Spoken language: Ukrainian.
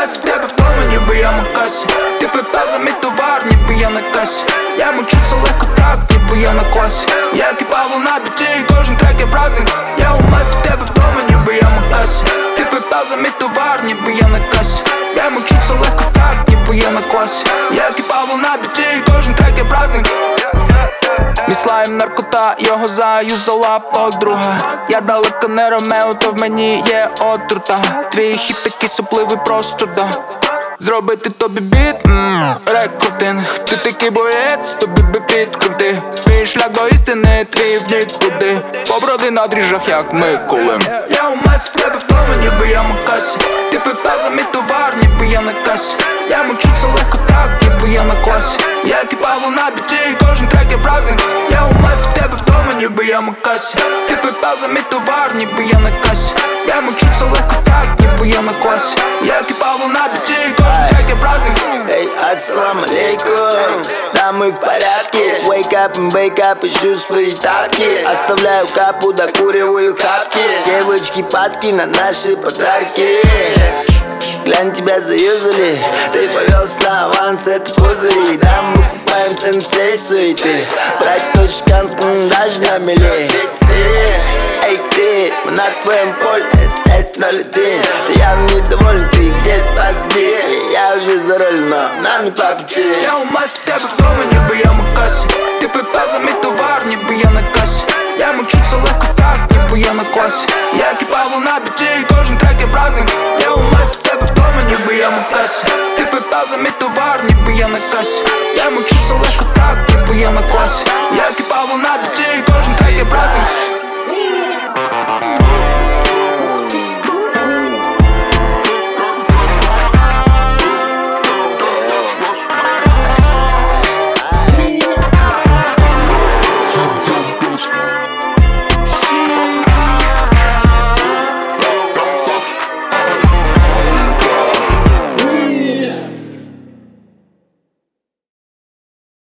мес в тебе вдома, ніби я макасі. Ти пипе за мій товар, ніби я на касі. Я мучу це легко так, ніби я на класі. Я кипаву на біті, і кожен трек є праздник. Я у мес в тебе вдома, ніби я макасі. Ти пипе за мій товар, ніби я на касі. Я мучу це легко так, ніби я на класі. Я кипаву на біті, і кожен трек є праздник. Мій слайм наркота, його заюзала подруга. Я далеко не Ромео, то в мені є отрута. Твій хіп такий сопливий просто, да. Зробити тобі біт, рекрутинг. Ти такий боєць, тобі би підкрути. Твій шлях до істини, твій в нікуди. Поброди на дріжджах, як Микулин. Я у мес в тебе вдома, ніби я макасі. Ти пипе за мій товар, ніби я на касі. Я мучу це легко так, ніби я на класі. Я кипаву на біті, і кожен трек є праздник. Я у мес в тебе вдома, ніби я макасі. Ти пипе за мій товар, ніби я на касі. Я мучу це легко так, ніби я на класі. Я кипаву на біті, і кожен трек є праздник. Эй, ассалам алейкум, да мы в порядке. Wake up and wake up, ищу свои тапки. Оставляю капу, докуриваю хапки. Девочки падки на наши подарки. Глянь, тебя заюзали. Ты повелся на аванс, это козыри. Да, мы купаемся на всей суеты. Брать точно шанс, даже на мели. Эй, ты, мы на твоем поле, это 0-1. Ты явно недоволен, ты где-то позади. Я уже за руль, но нам не по пути. Я у мес в тебе вдома, ніби я макасі. Ти пипе за мій товар, ніби я на касі. Я мучу це легко так, ніби я на класі. Я кипаву на біті, і кожен трек є праздник. Я у мес в тебе вдома, ніби я макасі. Ти пипе за мій товар, ніби я на касі. Я мучу це легко так, ніби я на класі. Я кипаву на біті.